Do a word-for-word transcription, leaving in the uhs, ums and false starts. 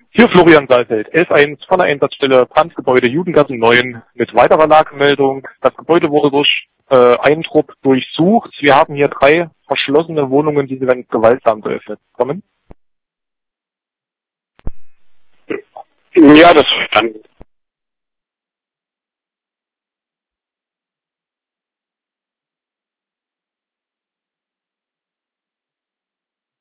Hier Florian Saalfeld, elf eins von der Einsatzstelle Brandgebäude Judengasse neun mit weiterer Lagemeldung. Das Gebäude wurde durch äh, einen Trupp durchsucht. Wir haben hier drei verschlossene Wohnungen, die sie dann gewaltsam geöffnet bekommen. Ja, das verstanden.